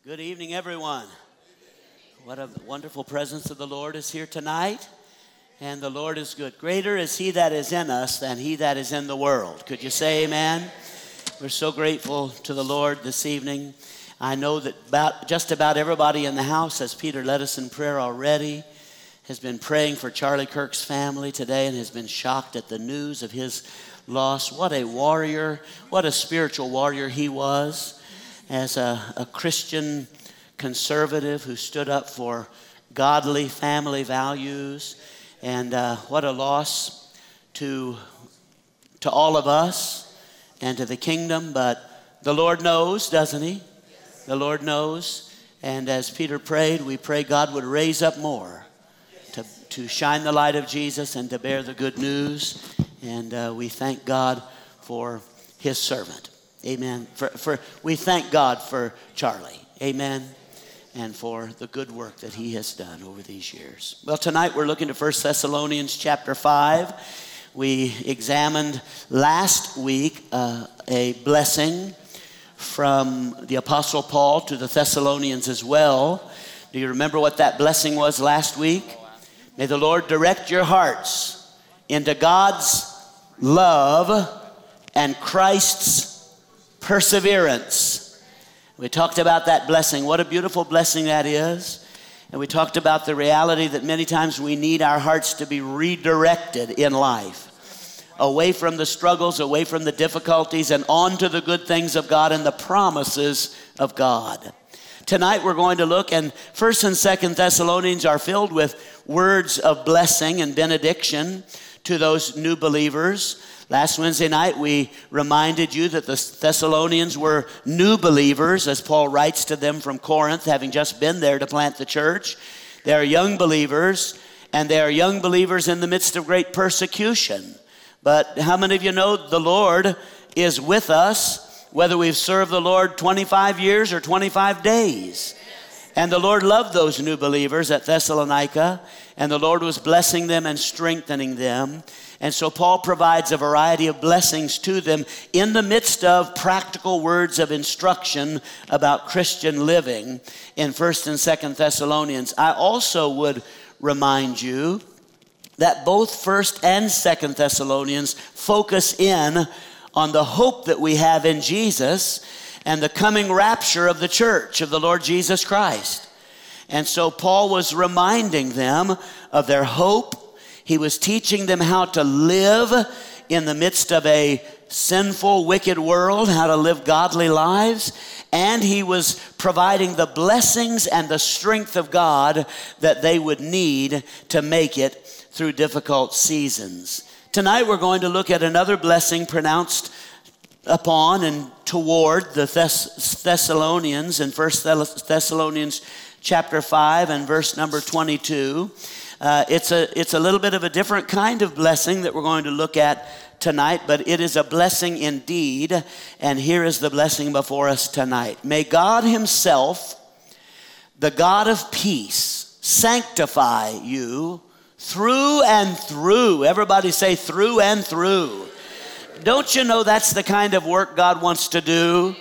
Good evening, everyone. What a wonderful presence of the Lord is here tonight. And the Lord is good. Greater is he that is in us than he that is in the world. Could you say amen? We're so grateful to the Lord this evening. I know that just about everybody in the house, as Peter led us in prayer already, has been praying for Charlie Kirk's family today and has been shocked at the news of his loss. What a warrior, what a spiritual warrior he was as a Christian conservative who stood up for godly family values. And what a loss to all of us and to the kingdom. But the Lord knows, doesn't he? Yes. The Lord knows. And as Peter prayed, we pray God would raise up more to shine the light of Jesus and to bear the good news. And we thank God for his servant. Amen. We thank God for Charlie. Amen. And for the good work that he has done over these years. Well, tonight we're looking to 1 Thessalonians chapter 5. We examined last week a blessing from the Apostle Paul to the Thessalonians as well. Do you remember what that blessing was last week? May the Lord direct your hearts into God's love and Christ's perseverance. We talked about that blessing. What a beautiful blessing that is. And we talked about the reality that many times we need our hearts to be redirected in life. Away from the struggles, away from the difficulties, and on to the good things of God and the promises of God. Tonight we're going to look, and 1 and 2 Thessalonians are filled with words of blessing and benediction to those new believers. Last Wednesday night, we reminded you that the Thessalonians were new believers, as Paul writes to them from Corinth, having just been there to plant the church. They are young believers, and they are young believers in the midst of great persecution. But how many of you know the Lord is with us, whether we've served the Lord 25 years or 25 days? And the Lord loved those new believers at Thessalonica, and the Lord was blessing them and strengthening them. And so Paul provides a variety of blessings to them in the midst of practical words of instruction about Christian living in 1 and 2 Thessalonians. I also would remind you that both 1 and 2 Thessalonians focus in on the hope that we have in Jesus and the coming rapture of the church of the Lord Jesus Christ. And so Paul was reminding them of their hope. He was teaching them how to live in the midst of a sinful, wicked world, how to live godly lives. And he was providing the blessings and the strength of God that they would need to make it through difficult seasons. Tonight we're going to look at another blessing pronounced upon and toward the Thessalonians in 1 Thessalonians chapter 5 and verse number 22. It's a little bit of a different kind of blessing that we're going to look at tonight, but it is a blessing indeed. And here is the blessing before us tonight. May God himself, the God of peace, sanctify you through and through. Everybody say through and through. Don't you know that's the kind of work God wants to do?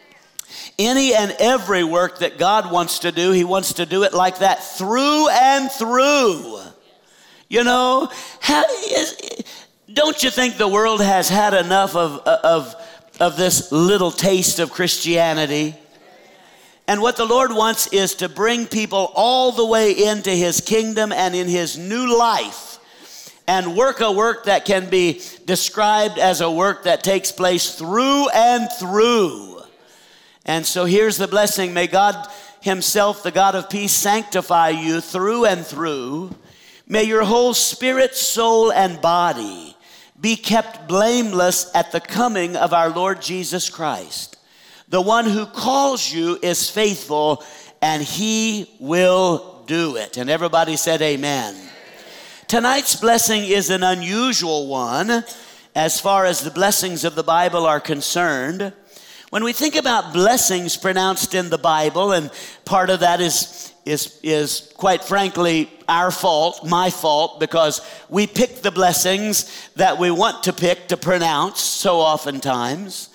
Any and every work that God wants to do, he wants to do it like that, through and through. You know, don't you think the world has had enough of this little taste of Christianity? And what the Lord wants is to bring people all the way into his kingdom and in his new life, and work a work that can be described as a work that takes place through and through. And so here's the blessing. May God himself, the God of peace, sanctify you through and through. May your whole spirit, soul, and body be kept blameless at the coming of our Lord Jesus Christ. The one who calls you is faithful, and he will do it. And everybody said amen. Tonight's blessing is an unusual one as far as the blessings of the Bible are concerned. When we think about blessings pronounced in the Bible, and part of that is quite frankly our fault, my fault, because we pick the blessings that we want to pick to pronounce so oftentimes.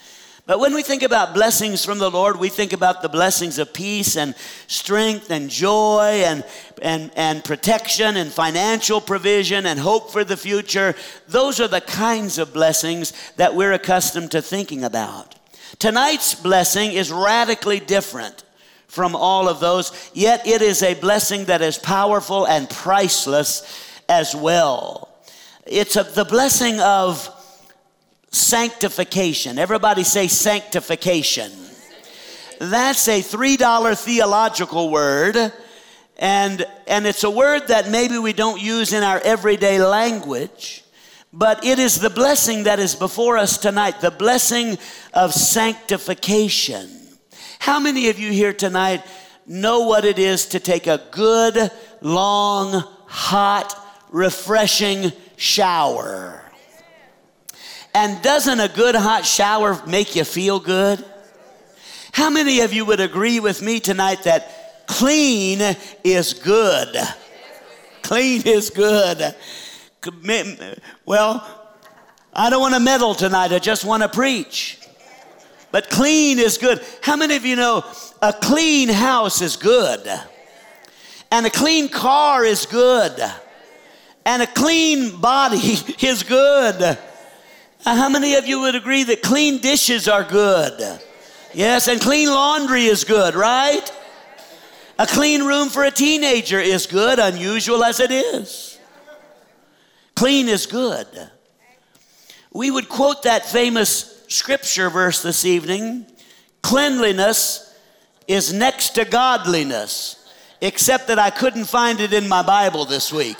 But when we think about blessings from the Lord, we think about the blessings of peace and strength and joy and protection and financial provision and hope for the future. Those are the kinds of blessings that we're accustomed to thinking about. Tonight's blessing is radically different from all of those, yet it is a blessing that is powerful and priceless as well. It's the blessing of sanctification. Everybody say sanctification. That's a $3 theological word, and it's a word that maybe we don't use in our everyday language, but it is the blessing that is before us tonight, the blessing of sanctification. How many of you here tonight know what it is to take a good, long, hot, refreshing shower? And doesn't a good hot shower make you feel good? How many of you would agree with me tonight that clean is good? Clean is good. Well, I don't want to meddle tonight. I just want to preach. But clean is good. How many of you know a clean house is good? And a clean car is good. And a clean body is good. How many of you would agree that clean dishes are good? Yes, and clean laundry is good, right? A clean room for a teenager is good, unusual as it is. Clean is good. We would quote that famous scripture verse this evening. Cleanliness is next to godliness, except that I couldn't find it in my Bible this week.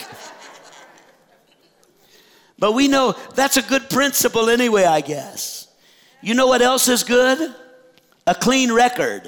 But we know that's a good principle anyway, I guess. You know what else is good? A clean record,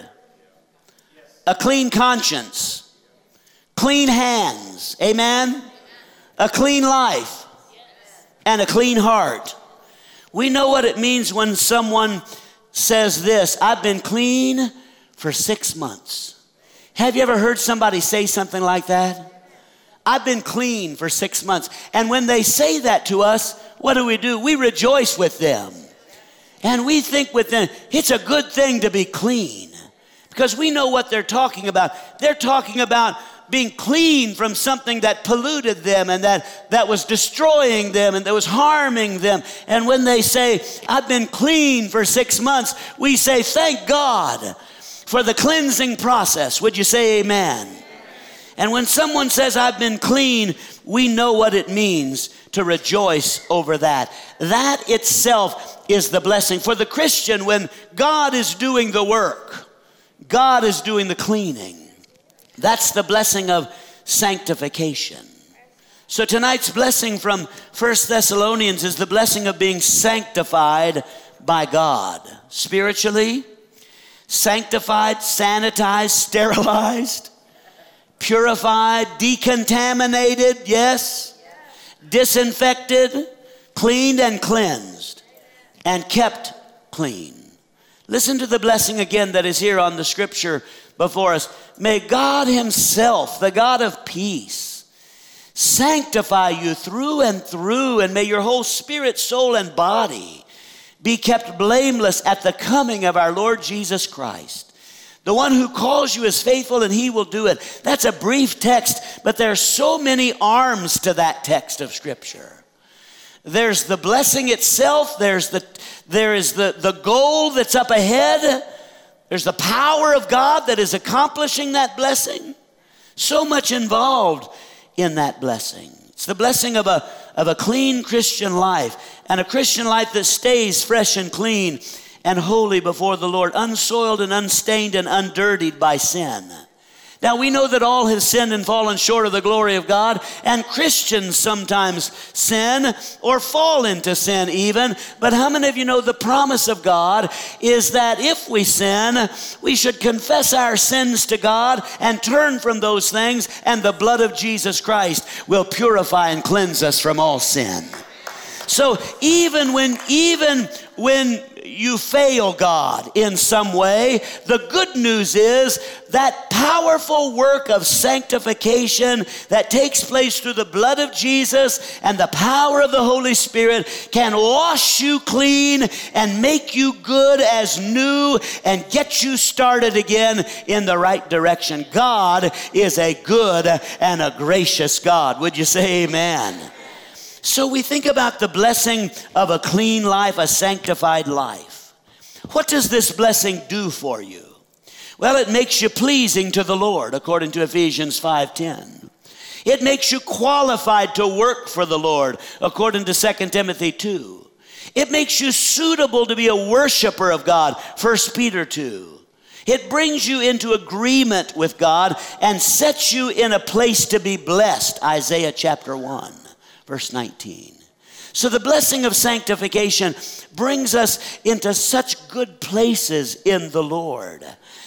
a clean conscience, clean hands, amen? A clean life, and a clean heart. We know what it means when someone says this: I've been clean for 6 months. Have you ever heard somebody say something like that? I've been clean for 6 months. And when they say that to us, what do? We rejoice with them. And we think with them, it's a good thing to be clean. Because we know what they're talking about. They're talking about being clean from something that polluted them and that was destroying them and that was harming them. And when they say, I've been clean for 6 months, we say, thank God for the cleansing process. Would you say amen? And when someone says, I've been clean, we know what it means to rejoice over that. That itself is the blessing. For the Christian, when God is doing the work, God is doing the cleaning. That's the blessing of sanctification. So tonight's blessing from 1 Thessalonians is the blessing of being sanctified by God. Spiritually, sanctified, sanitized, sterilized, purified, decontaminated, yes, disinfected, cleaned and cleansed, and kept clean. Listen to the blessing again that is here on the scripture before us. May God himself, the God of peace, sanctify you through and through, and may your whole spirit, soul, and body be kept blameless at the coming of our Lord Jesus Christ. The one who calls you is faithful, and he will do it. That's a brief text, but there are so many arms to that text of scripture. There's the blessing itself. There is the goal that's up ahead. There's the power of God that is accomplishing that blessing. So much involved in that blessing. It's the blessing of a clean Christian life, and a Christian life that stays fresh and clean and holy before the Lord, unsoiled and unstained and undirtied by sin. Now we know that all have sinned and fallen short of the glory of God, and Christians sometimes sin or fall into sin even. But how many of you know the promise of God is that if we sin, we should confess our sins to God and turn from those things, and the blood of Jesus Christ will purify and cleanse us from all sin. So even when you fail God in some way, the good news is that powerful work of sanctification that takes place through the blood of Jesus and the power of the Holy Spirit can wash you clean and make you good as new and get you started again in the right direction. God is a good and a gracious God. Would you say amen? So we think about the blessing of a clean life, a sanctified life. What does this blessing do for you? Well, it makes you pleasing to the Lord, according to Ephesians 5:10. It makes you qualified to work for the Lord, according to 2 Timothy 2. It makes you suitable to be a worshiper of God, 1 Peter 2. It brings you into agreement with God and sets you in a place to be blessed, Isaiah chapter 1. Verse 19. So the blessing of sanctification brings us into such good places in the Lord.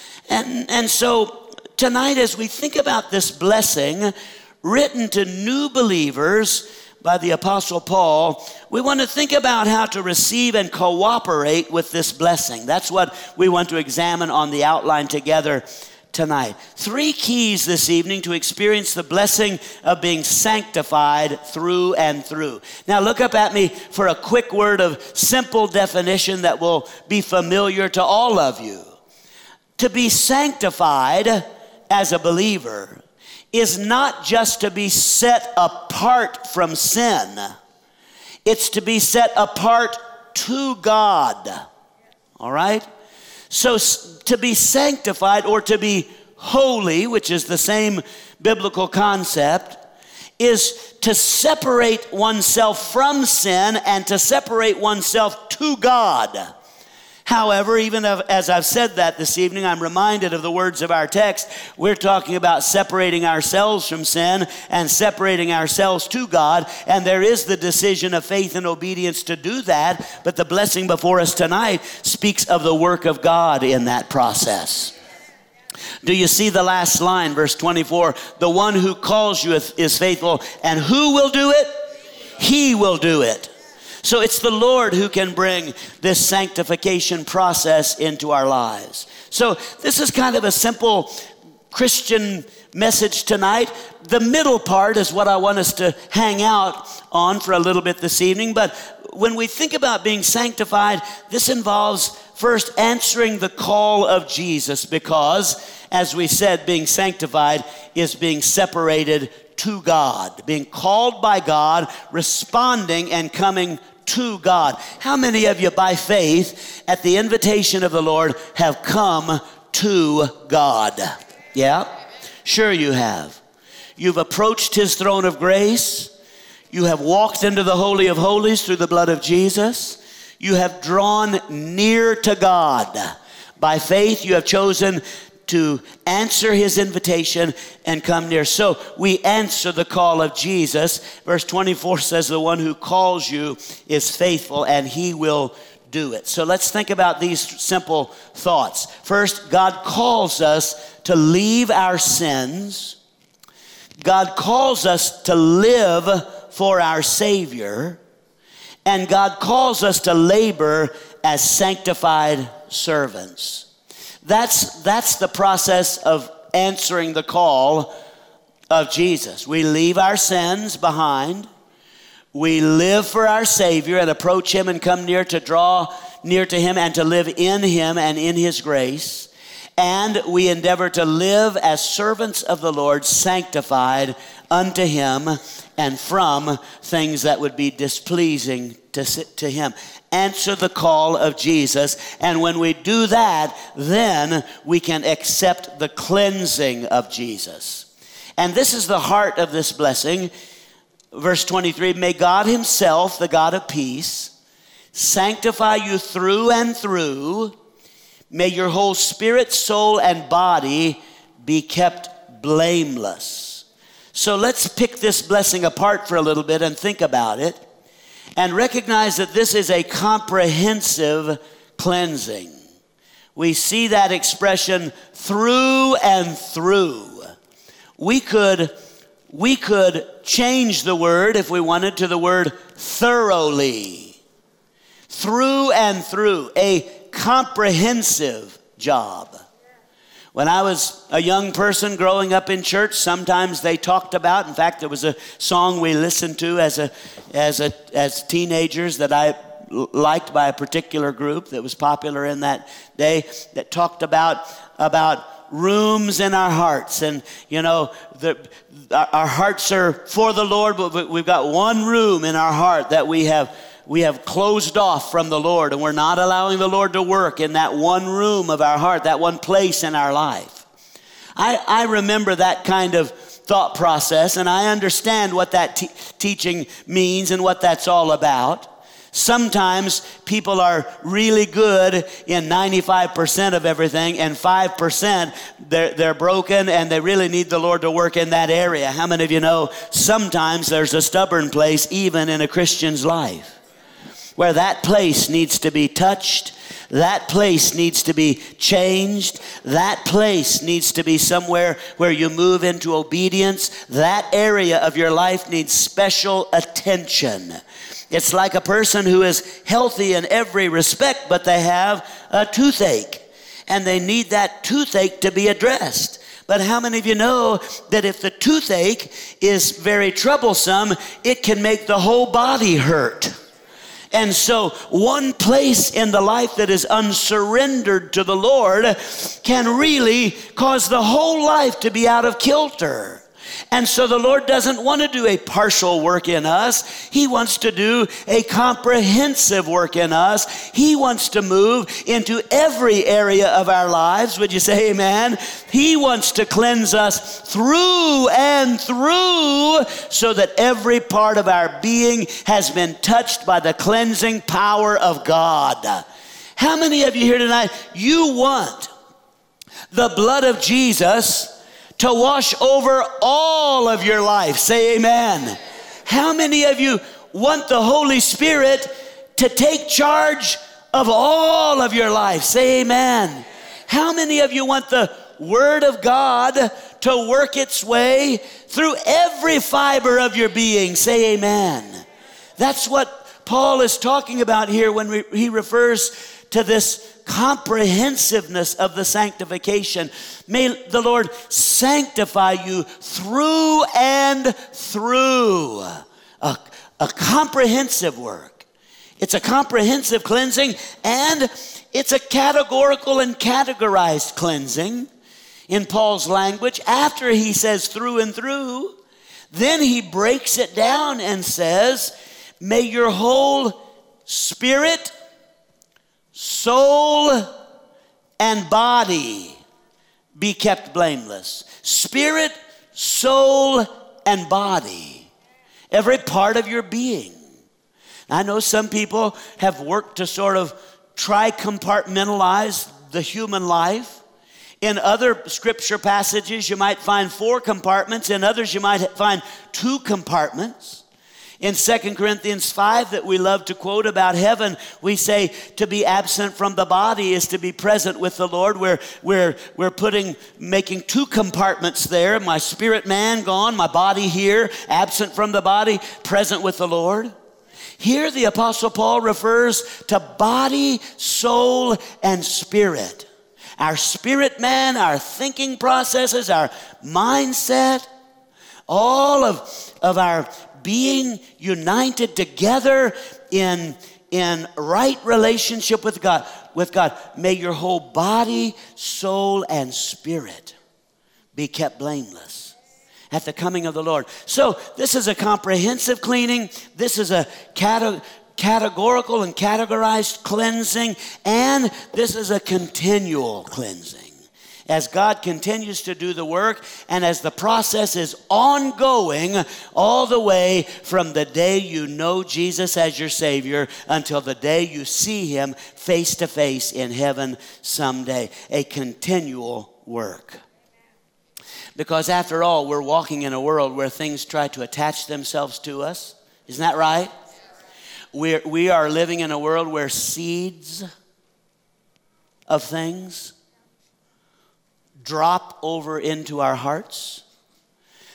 And so tonight, as we think about this blessing written to new believers by the Apostle Paul, we want to think about how to receive and cooperate with this blessing. That's what we want to examine on the outline together tonight. 3 keys this evening to experience the blessing of being sanctified through and through. Now look up at me for a quick word of simple definition that will be familiar to all of you. To be sanctified as a believer is not just to be set apart from sin. It's to be set apart to God. All right? So to be sanctified or to be holy, which is the same biblical concept, is to separate oneself from sin and to separate oneself to God. However, even as I've said that this evening, I'm reminded of the words of our text. We're talking about separating ourselves from sin and separating ourselves to God. And there is the decision of faith and obedience to do that. But the blessing before us tonight speaks of the work of God in that process. Do you see the last line, verse 24? The one who calls you is faithful. And who will do it? He will do it. So it's the Lord who can bring this sanctification process into our lives. So this is kind of a simple Christian message tonight. The middle part is what I want us to hang out on for a little bit this evening. But when we think about being sanctified, this involves first answering the call of Jesus, because, as we said, being sanctified is being separated to God, being called by God, responding and coming to God. How many of you by faith at the invitation of the Lord have come to God? Yeah, sure you have. You've approached his throne of grace. You have walked into the Holy of Holies through the blood of Jesus. You have drawn near to God. By faith, you have chosen to answer his invitation and come near. So we answer the call of Jesus. Verse 24 says, the one who calls you is faithful and he will do it. So let's think about these simple thoughts. First, God calls us to leave our sins. God calls us to live for our Savior. And God calls us to labor as sanctified servants. That's the process of answering the call of Jesus. We leave our sins behind. We live for our Savior and approach him and come near to draw near to him and to live in him and in his grace. And we endeavor to live as servants of the Lord, sanctified unto him and from things that would be displeasing to him. Answer the call of Jesus. And when we do that, then we can accept the cleansing of Jesus. And this is the heart of this blessing. Verse 23, may God himself, the God of peace, sanctify you through and through. May your whole spirit, soul, and body be kept blameless. So let's pick this blessing apart for a little bit and think about it. And recognize that this is a comprehensive cleansing. We see that expression through and through. We could change the word if we wanted to the word thoroughly. through and through, a comprehensive job. When I was a young person growing up in church, sometimes they talked about, in fact, there was a song we listened to as teenagers that I liked by a particular group that was popular in that day, that talked about rooms in our hearts. And, you know, our hearts are for the Lord, but we've got one room in our heart that we have closed off from the Lord, and we're not allowing the Lord to work in that one room of our heart, that one place in our life. I remember that kind of thought process, and I understand what that teaching means and what that's all about. Sometimes people are really good in 95% of everything, and 5% they're broken, and they really need the Lord to work in that area. How many of you know sometimes there's a stubborn place even in a Christian's life, where that place needs to be touched, that place needs to be changed, that place needs to be somewhere where you move into obedience. That area of your life needs special attention. It's like a person who is healthy in every respect, but they have a toothache, and they need that toothache to be addressed. But how many of you know that if the toothache is very troublesome, it can make the whole body hurt? And so one place in the life that is unsurrendered to the Lord can really cause the whole life to be out of kilter. And so the Lord doesn't want to do a partial work in us. He wants to do a comprehensive work in us. He wants to move into every area of our lives. Would you say amen? He wants to cleanse us through and through so that every part of our being has been touched by the cleansing power of God. How many of you here tonight, you want the blood of Jesus to wash over all of your life? Say amen. How many of you want the Holy Spirit to take charge of all of your life? Say amen. How many of you want the Word of God to work its way through every fiber of your being? Say amen. That's what Paul is talking about here when he refers to this comprehensiveness of the sanctification. May the Lord sanctify you through and through. A comprehensive work. It's a comprehensive cleansing, and it's a categorical and categorized cleansing in Paul's language. After he says through and through, then he breaks it down and says, may your whole spirit, soul, and body be kept blameless. Spirit, soul, and body. Every part of your being. I know some people have worked to sort of try compartmentalize the human life. In other scripture passages, you might find 4 compartments. In others, you might find 2 compartments. In 2 Corinthians 5 that we love to quote about heaven, we say to be absent from the body is to be present with the Lord. We're making 2 compartments there. My spirit man gone, my body here, absent from the body, present with the Lord. Here the Apostle Paul refers to body, soul, and spirit. Our spirit man, our thinking processes, our mindset, all of our being united together in right relationship with God. May your whole body, soul, and spirit be kept blameless at the coming of the Lord. So this is a comprehensive cleaning. This is a categorical and categorized cleansing. And this is a continual cleansing. As God continues to do the work, and as the process is ongoing all the way from the day you know Jesus as your Savior until the day you see Him face to face in heaven someday. A continual work. Because after all, we're walking in a world where things try to attach themselves to us. Isn't that right? We are living in a world where seeds of things drop over into our hearts.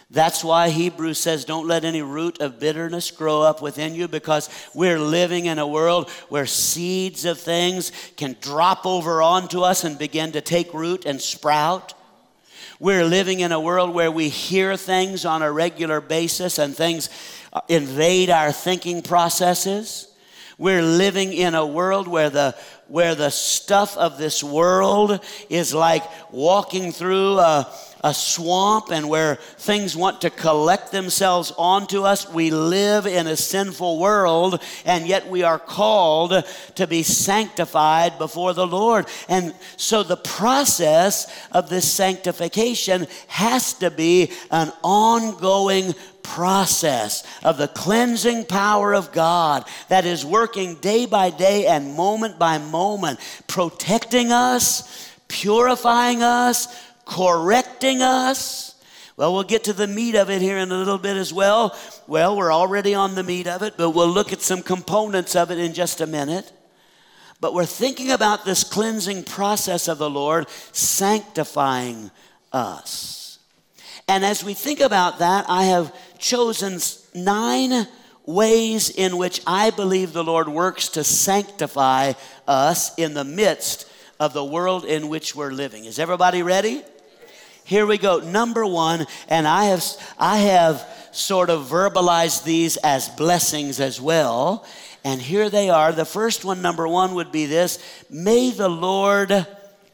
That's why Hebrews says, don't let any root of bitterness grow up within you, because we're living in a world where seeds of things can drop over onto us and begin to take root and sprout. We're living in a world where we hear things on a regular basis and things invade our thinking processes. We're living in a world where the stuff of this world is like walking through a swamp, and where things want to collect themselves onto us. We live in a sinful world, and yet we are called to be sanctified before the Lord. And so the process of this sanctification has to be an ongoing process of the cleansing power of God that is working day by day and moment by moment, protecting us, purifying us, correcting us. Well, we'll get to the meat of it here in a little bit as well. Well, we're already on the meat of it, but we'll look at some components of it in just a minute. But we're thinking about this cleansing process of the Lord sanctifying us. And as we think about that, I have chosen 9 ways in which I believe the Lord works to sanctify us in the midst of the world in which we're living. Is everybody ready? Here we go. Number 1, and I have sort of verbalized these as blessings as well. And here they are. The first one, number 1, would be this: may the Lord's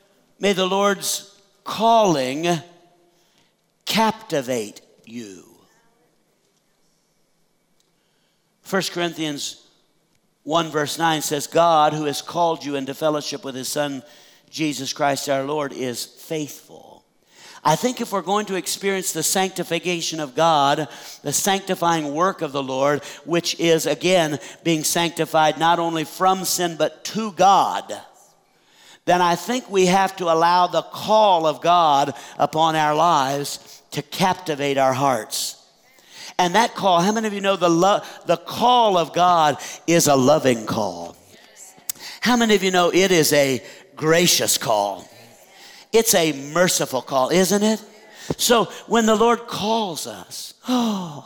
calling captivate you. 1 Corinthians 1 verse 9 says, God, who has called you into fellowship with his Son, Jesus Christ our Lord, is faithful. I think if we're going to experience the sanctification of God, the sanctifying work of the Lord, which is, again, being sanctified not only from sin but to God, then I think we have to allow the call of God upon our lives to captivate our hearts. And that call, how many of you know the call of God is a loving call? How many of you know it is a gracious call? It's a merciful call, isn't it? So when the Lord calls us, I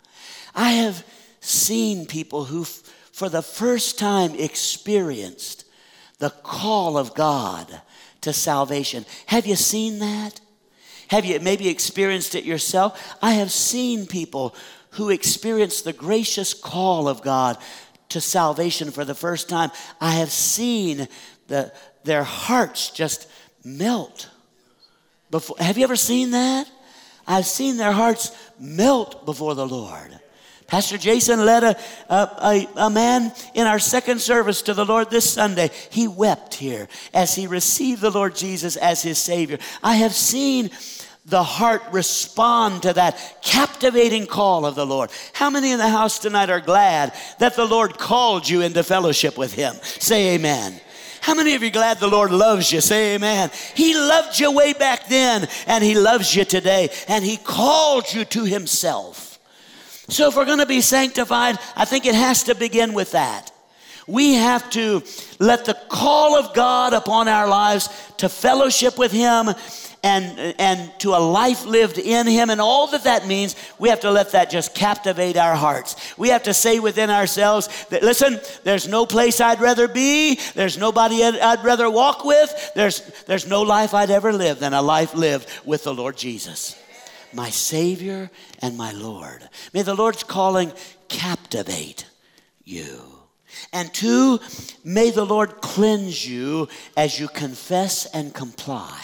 have seen people who for the first time experienced the call of God to salvation. Have you seen that? Have you maybe experienced it yourself? I have seen people who experienced the gracious call of God to salvation for the first time. I have seen their hearts just melt. Have you ever seen that? I've seen their hearts melt before the Lord. Pastor Jason led a man in our second service to the Lord this Sunday. He wept here as he received the Lord Jesus as his Savior. I have seen the heart respond to that captivating call of the Lord. How many in the house tonight are glad that the Lord called you into fellowship with him? Say amen. How many of you are glad the Lord loves you? Say amen. He loved you way back then, and he loves you today, and he called you to himself. So if we're going to be sanctified, I think it has to begin with that. We have to let the call of God upon our lives to fellowship with him and to a life lived in him, and all that means, we have to let that just captivate our hearts. We have to say within ourselves that, listen, there's no place I'd rather be, there's nobody I'd rather walk with, there's no life I'd ever live than a life lived with the Lord Jesus, my Savior and my Lord. May the Lord's calling captivate you. And 2, may the Lord cleanse you as you confess and comply.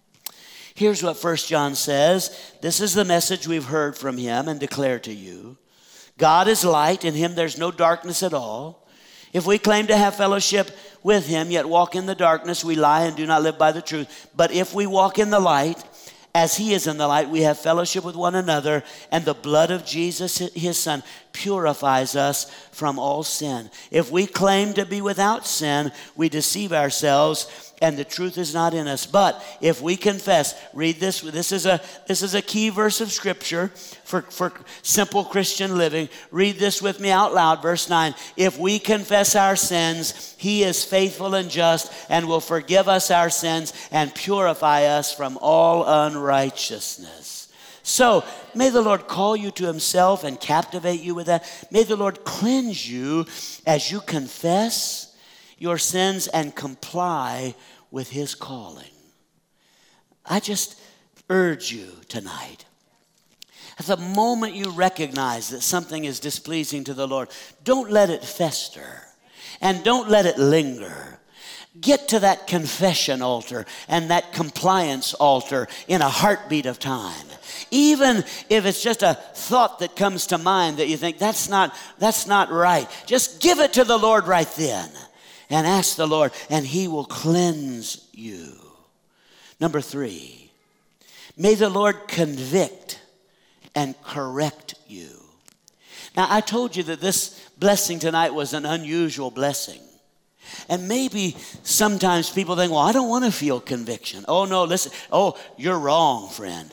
Here's what 1 John says. This is the message we've heard from him and declare to you. God is light, in him there's no darkness at all. If we claim to have fellowship with him, yet walk in the darkness, we lie and do not live by the truth. But if we walk in the light, as he is in the light, we have fellowship with one another, and the blood of Jesus, his Son, purifies us from all sin. If we claim to be without sin, we deceive ourselves, and the truth is not in us. But if we confess, read this. This is a key verse of Scripture for simple Christian living. Read this with me out loud. Verse 9. If we confess our sins, he is faithful and just and will forgive us our sins and purify us from all unrighteousness. So may the Lord call you to himself and captivate you with that. May the Lord cleanse you as you confess your sins and comply with his calling. I just urge you tonight, at the moment you recognize that something is displeasing to the Lord, don't let it fester and don't let it linger. Get to that confession altar and that compliance altar in a heartbeat of time. Even if it's just a thought that comes to mind that you think, that's not right. Just give it to the Lord right then and ask the Lord, and he will cleanse you. Number 3, may the Lord convict and correct you. Now, I told you that this blessing tonight was an unusual blessing. And maybe sometimes people think, well, I don't want to feel conviction. Oh, no, listen. Oh, you're wrong, friend.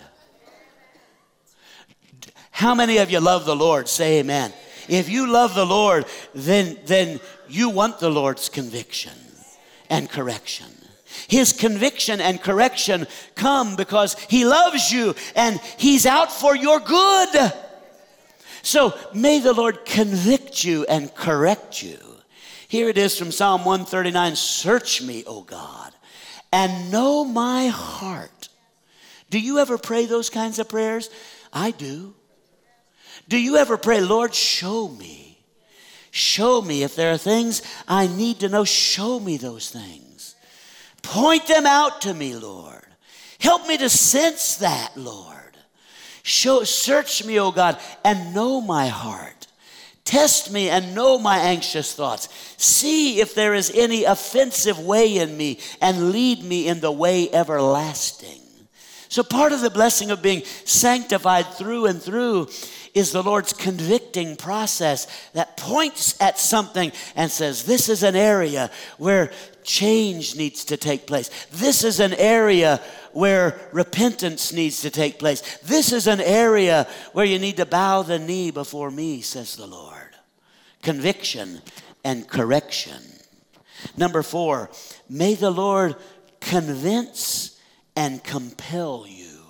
How many of you love the Lord? Say amen. If you love the Lord, then you want the Lord's conviction and correction. His conviction and correction come because he loves you and he's out for your good. So may the Lord convict you and correct you. Here it is from Psalm 139. Search me, O God, and know my heart. Do you ever pray those kinds of prayers? I do. Do you ever pray, Lord, show me. Show me if there are things I need to know. Show me those things. Point them out to me, Lord. Help me to sense that, Lord. Search me, O God, and know my heart. Test me and know my anxious thoughts. See if there is any offensive way in me and lead me in the way everlasting. So part of the blessing of being sanctified through and through is the Lord's convicting process that points at something and says, this is an area where change needs to take place. This is an area where repentance needs to take place. This is an area where you need to bow the knee before me, says the Lord. Conviction and correction. Number 4, may the Lord convince and compel you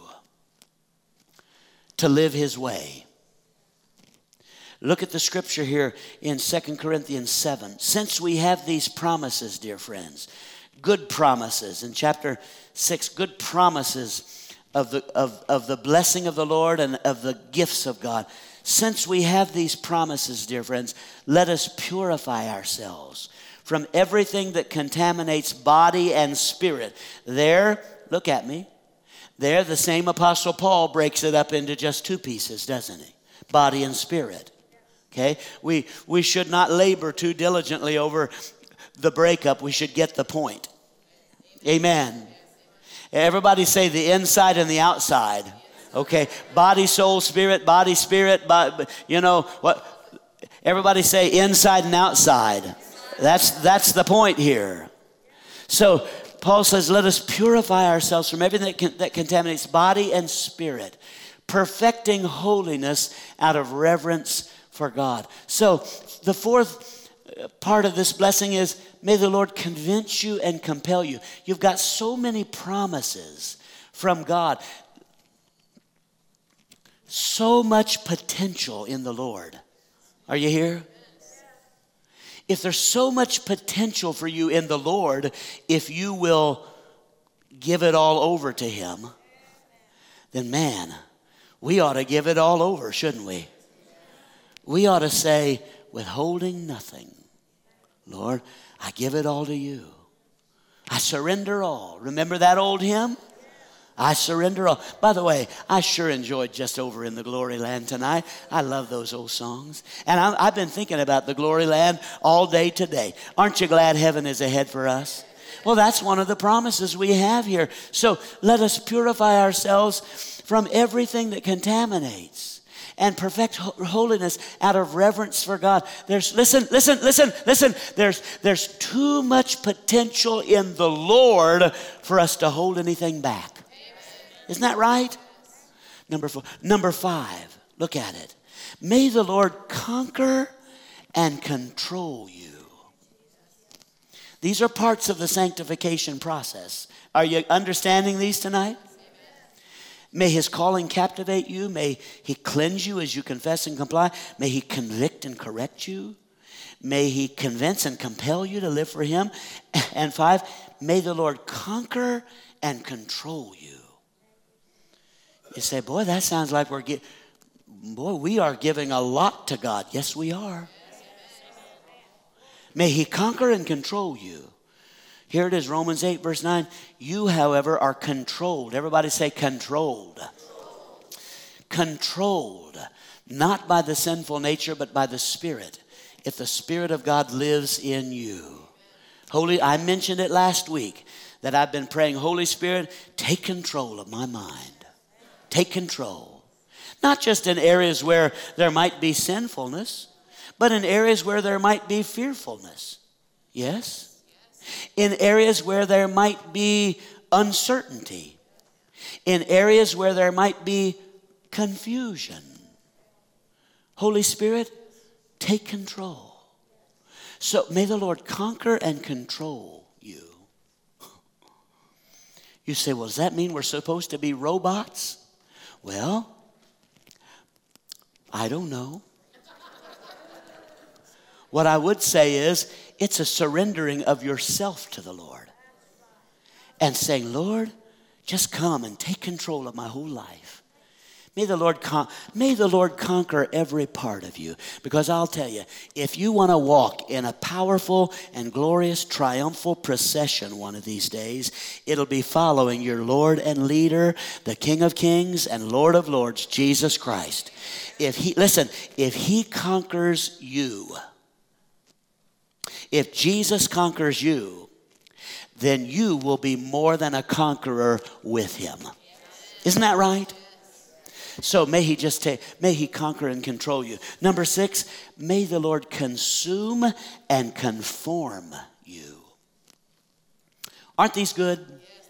to live his way. Look at the scripture here in 2 Corinthians 7. Since we have these promises, dear friends, good promises in chapter 6, good promises of the blessing of the Lord and of the gifts of God. Since we have these promises, dear friends, let us purify ourselves from everything that contaminates body and spirit. There, look at me. There, the same Apostle Paul breaks it up into just 2 pieces, doesn't he? Body and spirit. Okay? We should not labor too diligently over the breakup. We should get the point. Amen. Everybody say the inside and the outside. Okay, body, soul, spirit, body, spirit, you know what? Everybody say inside and outside. That's the point here. So Paul says, let us purify ourselves from everything that contaminates body and spirit, perfecting holiness out of reverence for God. So the 4th part of this blessing is, may the Lord convince you and compel you. You've got so many promises from God. So much potential in the Lord. Are you here? If there's so much potential for you in the Lord, if you will give it all over to him, then man, we ought to give it all over, shouldn't we? We ought to say, withholding nothing, Lord, I give it all to you. I surrender all. Remember that old hymn? I surrender all. By the way, I sure enjoyed Just Over in the Glory Land tonight. I love those old songs. And I've been thinking about the Glory Land all day today. Aren't you glad heaven is ahead for us? Well, that's one of the promises we have here. So let us purify ourselves from everything that contaminates and perfect holiness out of reverence for God. Listen. There's too much potential in the Lord for us to hold anything back. Isn't that right? Number 5, look at it. May the Lord conquer and control you. These are parts of the sanctification process. Are you understanding these tonight? May his calling captivate you. May he cleanse you as you confess and comply. May he convict and correct you. May he convince and compel you to live for him. And 5, may the Lord conquer and control you. You say, boy, that sounds like we are giving a lot to God. Yes, we are. May he conquer and control you. Here it is, Romans 8, verse 9. You, however, are controlled. Everybody say controlled. Controlled, not by the sinful nature, but by the Spirit. If the Spirit of God lives in you. I mentioned it last week that I've been praying, Holy Spirit, take control of my mind. Take control. Not just in areas where there might be sinfulness, but in areas where there might be fearfulness. Yes? In areas where there might be uncertainty. In areas where there might be confusion. Holy Spirit, take control. So may the Lord conquer and control you. You say, well, does that mean we're supposed to be robots? Well, I don't know. What I would say is, it's a surrendering of yourself to the Lord. And saying, Lord, just come and take control of my whole life. May the Lord conquer every part of you. Because I'll tell you, if you want to walk in a powerful and glorious triumphal procession one of these days, it'll be following your Lord and leader, the King of Kings and Lord of Lords, Jesus Christ. If he conquers you, if Jesus conquers you, then you will be more than a conqueror with him. Isn't that right? So may he conquer and control you. Number 6, may the Lord consume and conform you. Aren't these good?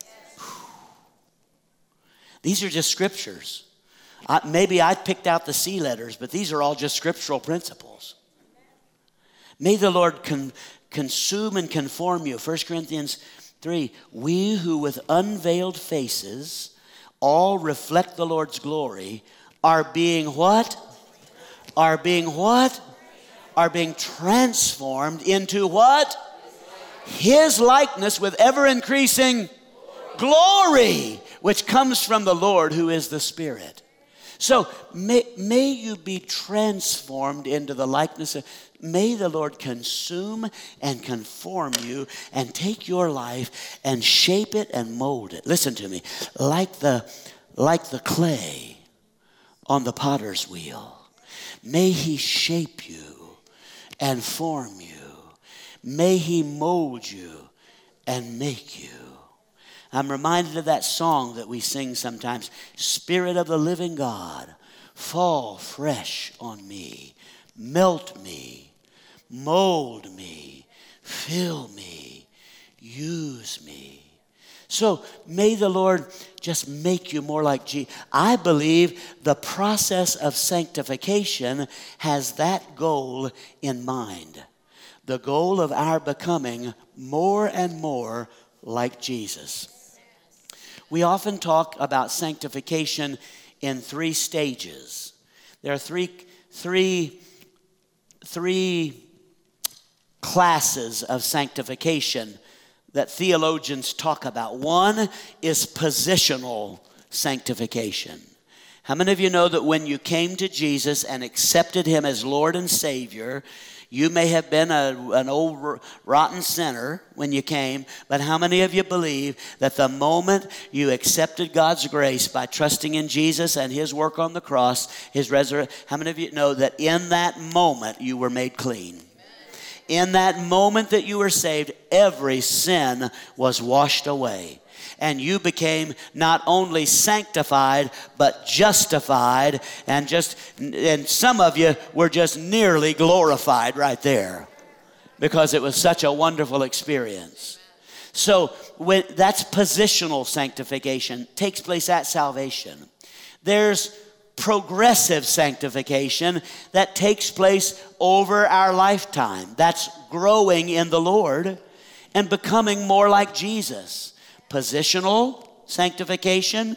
These are just scriptures. Maybe I picked out the C letters, but these are all just scriptural principles. May the Lord consume and conform you. 1 Corinthians 3, we who with unveiled faces all reflect the Lord's glory are being what? Are being what? Are being transformed into what? His likeness with ever increasing glory, which comes from the Lord who is the Spirit. So may you be transformed into the likeness of, may the Lord consume and conform you and take your life and shape it and mold it. Listen to me, like the clay on the potter's wheel. May he shape you and form you. May he mold you and make you. I'm reminded of that song that we sing sometimes. Spirit of the living God, fall fresh on me. Melt me, mold me, fill me, use me. So may the Lord just make you more like Jesus. I believe the process of sanctification has that goal in mind. The goal of our becoming more and more like Jesus. We often talk about sanctification in 3 stages. There are three classes of sanctification that theologians talk about. One is positional sanctification. How many of you know that when you came to Jesus and accepted him as Lord and Savior, you may have been an old rotten sinner when you came, but how many of you believe that the moment you accepted God's grace by trusting in Jesus and his work on the cross, his resurrection, how many of you know that in that moment you were made clean? In that moment that you were saved, every sin was washed away. And you became not only sanctified, but justified. And some of you were just nearly glorified right there. Because it was such a wonderful experience. So that's positional sanctification. Takes place at salvation. There's progressive sanctification that takes place over our lifetime. That's growing in the Lord and becoming more like Jesus. Positional sanctification,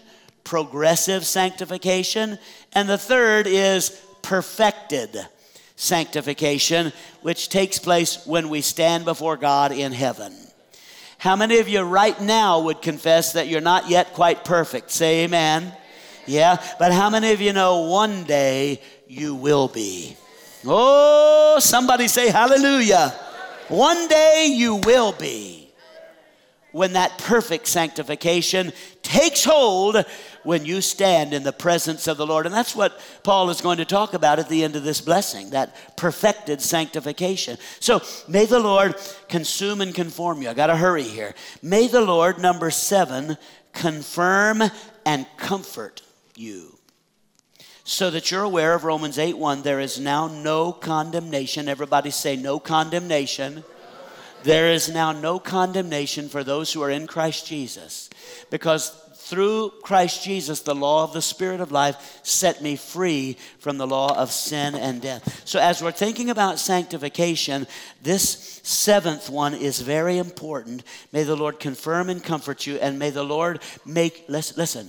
progressive sanctification. And the third is perfected sanctification, which takes place when we stand before God in heaven. How many of you right now would confess that you're not yet quite perfect? Say amen. Yeah, but how many of you know one day you will be? Oh, somebody say hallelujah. One day you will be. When that perfect sanctification takes hold when you stand in the presence of the Lord. And that's what Paul is going to talk about at the end of this blessing, that perfected sanctification. So may the Lord consume and conform you. I got to hurry here. May the Lord, number 7, confirm and comfort you, so that you're aware of Romans 8:1. There is now no condemnation. Everybody say no condemnation. There is now no condemnation for those who are in Christ Jesus, because through Christ Jesus, the law of the Spirit of life set me free from the law of sin and death. So as we're thinking about sanctification, this 7th one is very important. May the Lord confirm and comfort you, and may the Lord make, listen,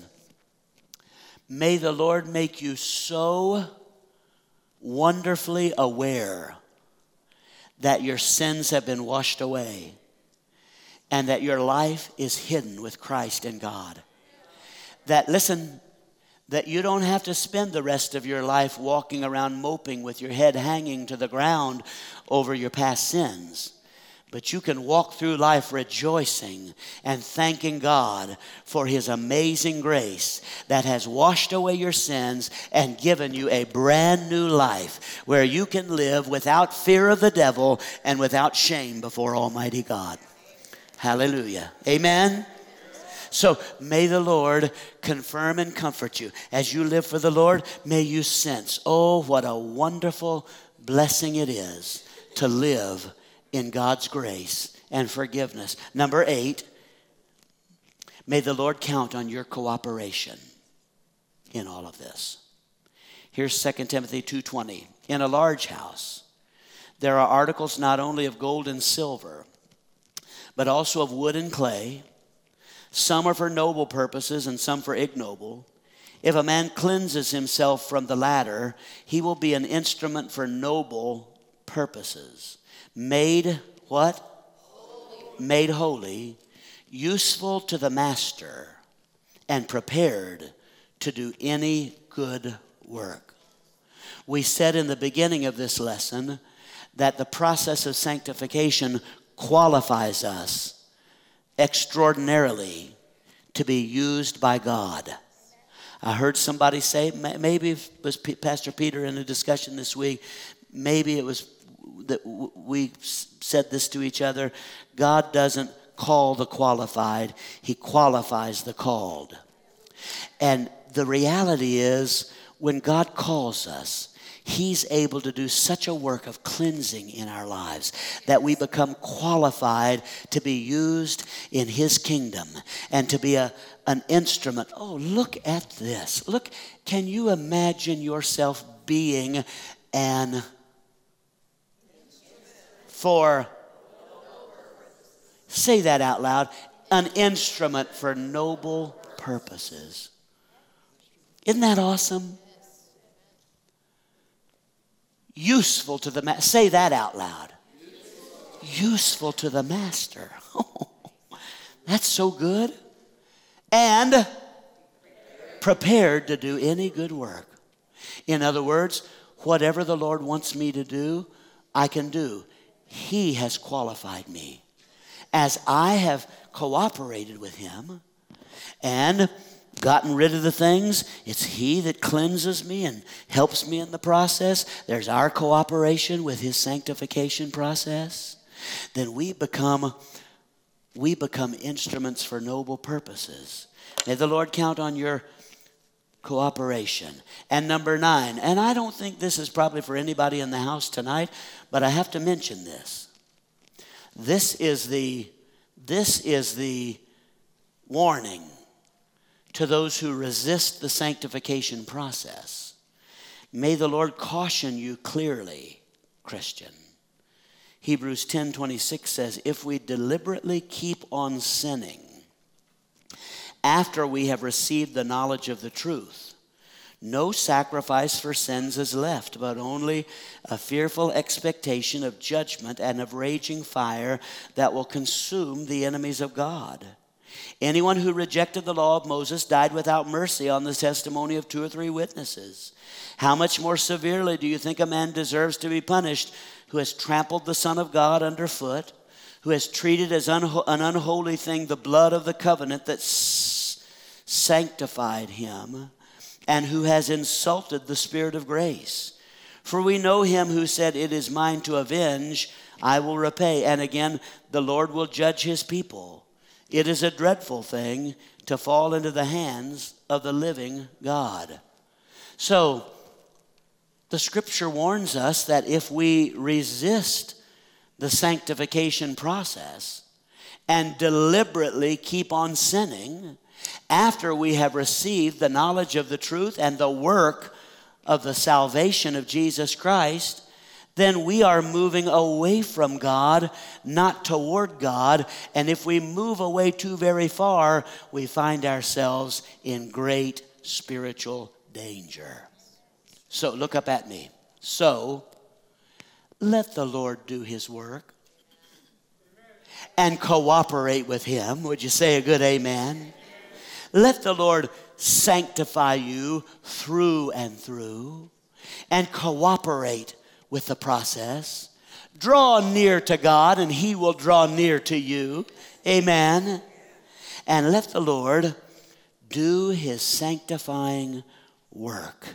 may the Lord make you so wonderfully aware that your sins have been washed away and that your life is hidden with Christ in God. That, listen, that you don't have to spend the rest of your life walking around moping with your head hanging to the ground over your past sins. But you can walk through life rejoicing and thanking God for His amazing grace that has washed away your sins and given you a brand new life where you can live without fear of the devil and without shame before Almighty God. Hallelujah. Amen. So may the Lord confirm and comfort you. As you live for the Lord, may you sense, oh, what a wonderful blessing it is to live in God's grace and forgiveness. Number 8, may the Lord count on your cooperation in all of this. Here's 2 Timothy 2:20. In a large house, there are articles not only of gold and silver, but also of wood and clay. Some are for noble purposes and some for ignoble. If a man cleanses himself from the latter, he will be an instrument for noble purposes. Made what? Holy. Made holy, useful to the master, and prepared to do any good work. We said in the beginning of this lesson that the process of sanctification qualifies us extraordinarily to be used by God. I heard somebody say, maybe it was Pastor Peter in a discussion this week, maybe it was that we said this to each other, God doesn't call the qualified, He qualifies the called. And the reality is, when God calls us, He's able to do such a work of cleansing in our lives that we become qualified to be used in His kingdom and to be an instrument. Oh, look at this. Look, can you imagine yourself being say that out loud, an instrument for noble purposes. Isn't that awesome? Useful to the master. Say that out loud. Useful to the master. Oh, that's so good. And prepared to do any good work. In other words, whatever the Lord wants me to do, I can do. He has qualified me. As I have cooperated with Him and gotten rid of the things, it's He that cleanses me and helps me in the process. There's our cooperation with His sanctification process. Then we become instruments for noble purposes. May the Lord count on your cooperation. And number 9, and I don't think this is probably for anybody in the house tonight, but I have to mention this. This is the warning to those who resist the sanctification process. May the Lord caution you clearly, Christian. Hebrews 10:26 says, if we deliberately keep on sinning after we have received the knowledge of the truth. No sacrifice for sins is left, but only a fearful expectation of judgment and of raging fire that will consume the enemies of God. Anyone who rejected the law of Moses died without mercy on the testimony of 2 or 3 witnesses. How much more severely do you think a man deserves to be punished who has trampled the Son of God underfoot, who has treated as an unholy thing the blood of the covenant that sanctified him, and who has insulted the Spirit of grace? For we know him who said, "It is mine to avenge, I will repay." And again, the Lord will judge his people. It is a dreadful thing to fall into the hands of the living God. So, the scripture warns us that if we resist the sanctification process and deliberately keep on sinning, after we have received the knowledge of the truth and the work of the salvation of Jesus Christ, then we are moving away from God, not toward God. And if we move away too very far, we find ourselves in great spiritual danger. So look up at me. So let the Lord do his work and cooperate with him. Would you say a good amen? Let the Lord sanctify you through and through and cooperate with the process. Draw near to God and he will draw near to you. Amen. And let the Lord do his sanctifying work.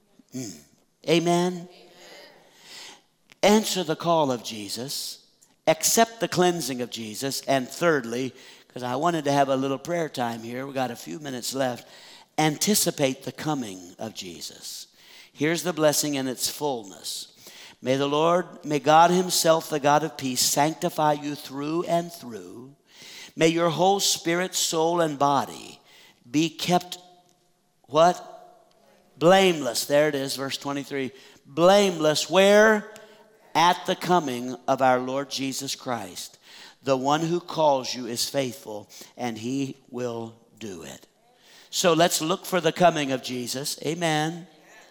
Amen. Answer the call of Jesus. Accept the cleansing of Jesus. And thirdly, because I wanted to have a little prayer time here. We've got a few minutes left. Anticipate the coming of Jesus. Here's the blessing in its fullness. May God himself, the God of peace, sanctify you through and through. May your whole spirit, soul, and body be kept, what? Blameless. There it is, verse 23. Blameless, where? At the coming of our Lord Jesus Christ. The one who calls you is faithful, and he will do it. So let's look for the coming of Jesus. Amen.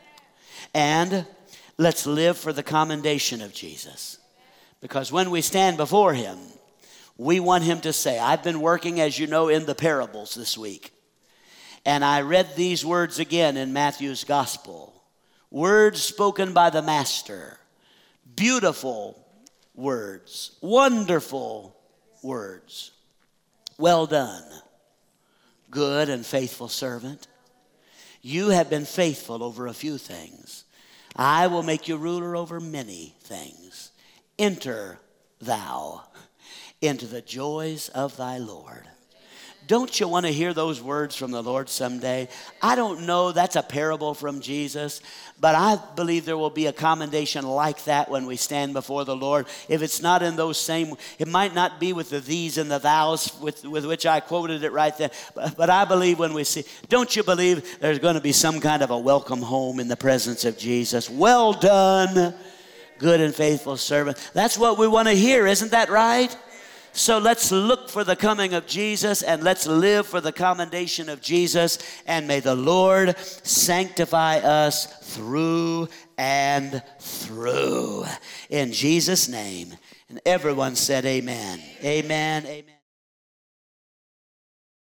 And let's live for the commendation of Jesus. Because when we stand before him, we want him to say, I've been working, as you know, in the parables this week. And I read these words again in Matthew's gospel. Words spoken by the Master. Beautiful words. Wonderful words. Well done, good and faithful servant. You have been faithful over a few things. I will make you ruler over many things. Enter thou into the joys of thy Lord. Don't you want to hear those words from the Lord someday? I don't know, that's a parable from Jesus, but I believe there will be a commendation like that when we stand before the Lord. If it's not in those same, it might not be with the these and the thous with which I quoted it right there, but I believe when we see, don't you believe there's going to be some kind of a welcome home in the presence of Jesus? Well done, good and faithful servant. That's what we want to hear, isn't that right? So let's look for the coming of Jesus and let's live for the commendation of Jesus. And may the Lord sanctify us through and through. In Jesus' name. And everyone said amen. Amen. Amen.